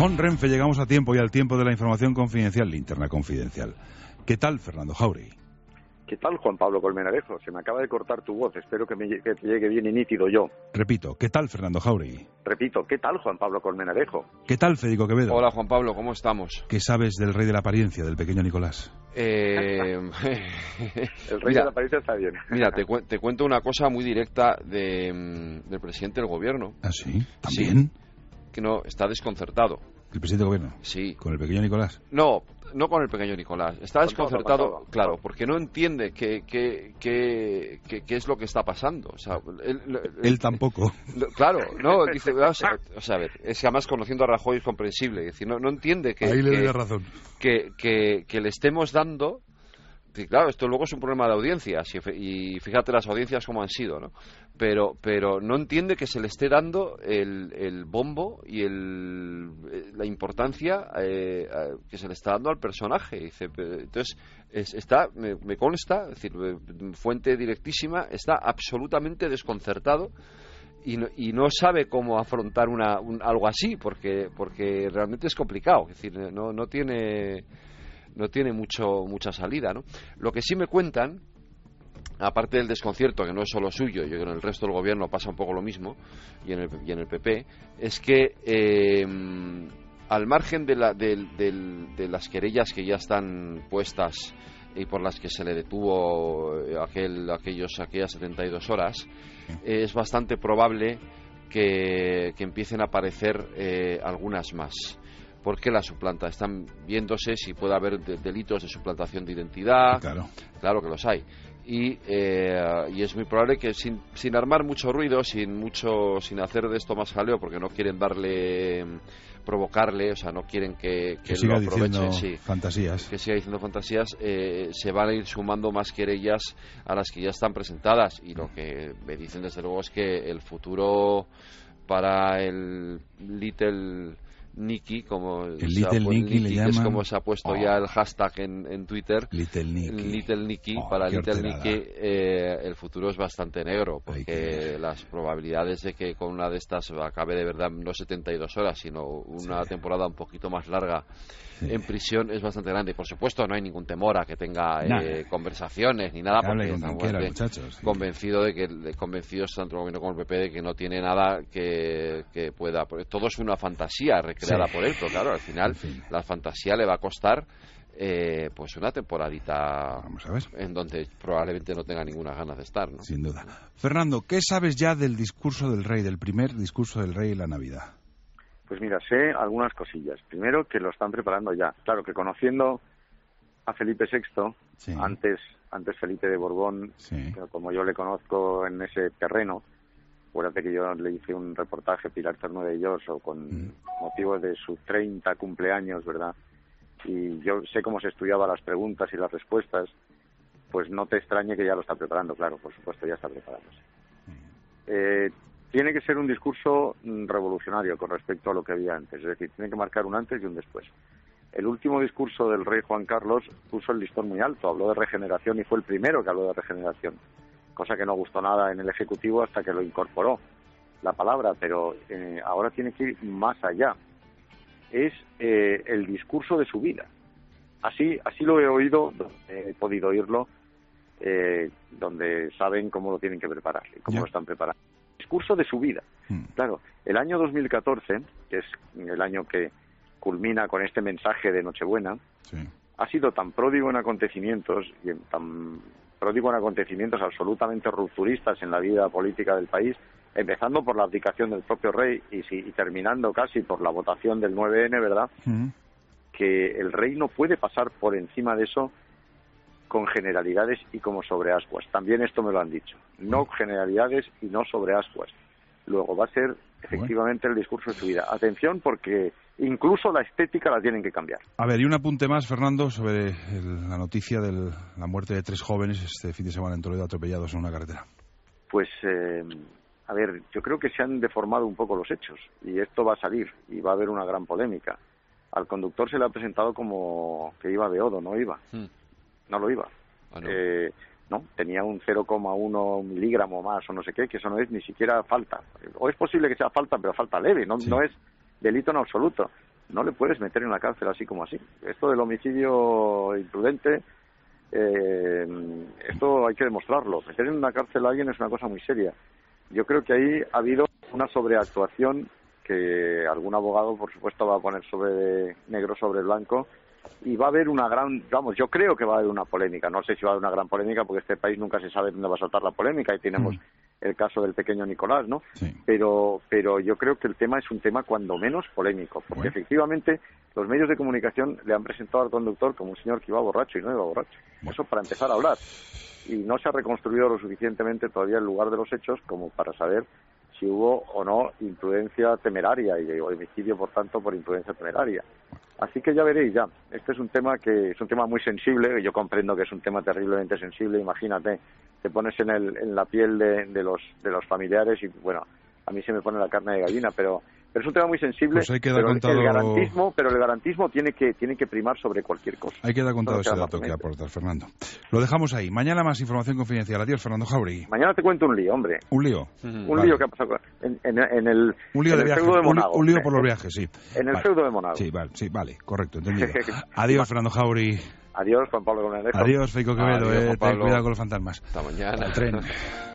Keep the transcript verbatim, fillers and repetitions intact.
Con Renfe llegamos a tiempo y al tiempo de la información confidencial, linterna confidencial. ¿Qué tal, Fernando Jauregui? ¿Qué tal, Juan Pablo Colmenarejo? Se me acaba de cortar tu voz, espero que me que te llegue bien y nítido yo. Repito, ¿qué tal, Fernando Jauregui? Repito, ¿qué tal, Juan Pablo Colmenarejo? ¿Qué tal, Federico Quevedo? Hola, Juan Pablo, ¿cómo estamos? ¿Qué sabes del rey de la apariencia, del pequeño Nicolás? Eh... El rey mira, de la apariencia está bien. Mira, te, cu te cuento una cosa muy directa de, del presidente del gobierno. ¿Ah, sí? ¿También? Sí, que no, está desconcertado. ¿El presidente del gobierno? Sí. ¿Con el pequeño Nicolás? No, no con el pequeño Nicolás. Está desconcertado, claro, porque no entiende qué qué qué qué es lo que está pasando. O sea, él, él, él tampoco. Claro, no, dice, o sea, o sea, a ver, es que además conociendo a Rajoy es comprensible. Es decir, no, no entiende que... Ahí le doy que, razón. Que, que, que le estemos dando... Sí, claro, esto luego es un problema de audiencias y fíjate las audiencias como han sido, ¿no? Pero, pero no entiende que se le esté dando el, el bombo y el, la importancia eh, que se le está dando al personaje. Dice, entonces, es, está, me, me consta, es decir, fuente directísima, está absolutamente desconcertado y no, y no sabe cómo afrontar una, un, algo así, porque, porque realmente es complicado, es decir, no, no tiene... no tiene mucho mucha salida, ¿no? Lo que sí me cuentan, aparte del desconcierto, que no es solo suyo, yo creo que en el resto del gobierno pasa un poco lo mismo, y en el, y en el P P, es que eh, al margen de, la, de, de, de las querellas que ya están puestas y por las que se le detuvo aquel, aquellos, aquellas setenta y dos horas, eh, es bastante probable que, que empiecen a aparecer eh, algunas más. Porque la suplanta, están viéndose si puede haber de, delitos de suplantación de identidad. Claro, claro que los hay. Y, eh, y es muy probable que sin, sin armar mucho ruido, sin mucho, sin hacer de esto más jaleo, porque no quieren darle, provocarle, o sea, no quieren que, que, que siga lo aproveche, diciendo sí, fantasías, que siga diciendo fantasías, eh, se van a ir sumando más querellas a las que ya están presentadas. Y lo que me dicen desde luego es que el futuro para el Little Nicky, como el Little Nicky le llaman, es como se ha puesto oh. ya el hashtag en, en Twitter, Little Nicky, Little Nicky oh, para Little ordenada. Nicky eh, el futuro es bastante negro, porque que... las probabilidades de que con una de estas acabe de verdad no setenta y dos horas, sino una sí. temporada un poquito más larga sí. en prisión es bastante grande. Y por supuesto no hay ningún temor a que tenga eh, conversaciones ni nada, porque estamos quiera, muchachos, sí. convencido de que convencidos tanto el gobierno como el P P de que no tiene nada que, que pueda, porque todo es una fantasía creada sí. por él, pero claro, al final en fin. la fantasía le va a costar eh, pues una temporadita Vamos a ver. en donde probablemente no tenga ninguna ganas de estar, ¿no? Sin duda. Fernando, ¿qué sabes ya del discurso del rey, del primer discurso del rey en la Navidad? Pues mira, sé algunas cosillas. Primero, que lo están preparando ya. Claro, que conociendo a Felipe sexto, sí. antes antes Felipe de Borbón, sí. como yo le conozco en ese terreno, acuérdate que yo le hice un reportaje, Pilar Cernuda-Lloso, con mm. motivos de sus treinta cumpleaños, ¿verdad? Y yo sé cómo se estudiaban las preguntas y las respuestas, pues no te extrañe que ya lo está preparando, claro, por supuesto ya está preparándose. Mm. Eh, tiene que ser un discurso revolucionario con respecto a lo que había antes, es decir, tiene que marcar un antes y un después. El último discurso del rey Juan Carlos puso el listón muy alto, habló de regeneración y fue el primero que habló de regeneración. Cosa que no gustó nada en el Ejecutivo hasta que lo incorporó la palabra, pero eh, ahora tiene que ir más allá. Es eh, el discurso de su vida. Así así lo he oído, he podido oírlo, eh, donde saben cómo lo tienen que preparar y cómo yeah. lo están preparando. Discurso de su vida. Hmm. Claro, el año dos mil catorce, que es el año que culmina con este mensaje de Nochebuena, sí. ha sido tan pródigo en acontecimientos y en tan pródigo en acontecimientos absolutamente rupturistas en la vida política del país, empezando por la abdicación del propio rey y, si, y terminando casi por la votación del nueve ene, ¿verdad? Uh-huh. Que el rey no puede pasar por encima de eso con generalidades y como sobre ascuas. También esto me lo han dicho. No generalidades y no sobre ascuas. Luego va a ser efectivamente el discurso de su vida. Atención, porque incluso la estética la tienen que cambiar. A ver, y un apunte más, Fernando, sobre el, la noticia de la muerte de tres jóvenes este fin de semana en Toledo atropellados en una carretera. Pues, eh, a ver, yo creo que se han deformado un poco los hechos y esto va a salir y va a haber una gran polémica. Al conductor se le ha presentado como que iba beodo, no iba. Hmm. No lo iba. Ah, no. Eh, no, tenía un cero coma uno miligramo más o no sé qué, que eso no es ni siquiera falta. O es posible que sea falta, pero falta leve, no, sí. no es delito en absoluto. no le puedes meter en la cárcel así como así. Esto del homicidio imprudente, eh, esto hay que demostrarlo. Meter en una cárcel a alguien es una cosa muy seria. Yo creo que ahí ha habido una sobreactuación que algún abogado, por supuesto, va a poner sobre negro sobre blanco, y va a haber una gran, vamos, yo creo que va a haber una polémica. No sé si va a haber una gran polémica, porque este país nunca se sabe dónde va a saltar la polémica, y tenemos mm. el caso del pequeño Nicolás, ¿no? Sí. Pero, pero yo creo que el tema es un tema cuando menos polémico, porque bueno. efectivamente los medios de comunicación le han presentado al conductor como un señor que iba borracho y no iba borracho. Bueno. Eso para empezar a hablar. Y no se ha reconstruido lo suficientemente todavía el lugar de los hechos como para saber si hubo o no imprudencia temeraria y homicidio, por tanto, por imprudencia temeraria. Así que ya veréis, ya. Este es un tema que es un tema muy sensible. Yo comprendo que es un tema terriblemente sensible. Imagínate, te pones en, el, en la piel de, de los de los familiares y, bueno, a mí se me pone la carne de gallina, pero... Pero es un tema muy sensible, pues hay que dar pero, contado... el garantismo, pero el garantismo tiene que tiene que primar sobre cualquier cosa. Hay que dar contado ese dato que aportas, Fernando. Lo dejamos ahí. Mañana más información confidencial. Adiós, Fernando Jauregui. Mañana te cuento un lío, hombre. ¿Un lío? Mm, un vale. lío que ha pasado en, en, en el, un lío en de el viajes. feudo de Monago. Un, un lío por los viajes, sí. En el vale. feudo de Monago. Sí, vale, sí, vale, correcto, entendido. Adiós, Fernando Jauregui. Adiós, Juan Pablo Gómez. Adiós, Feico Quevedo. Adiós, eh, ten cuidado con los fantasmas. Hasta mañana. Al tren.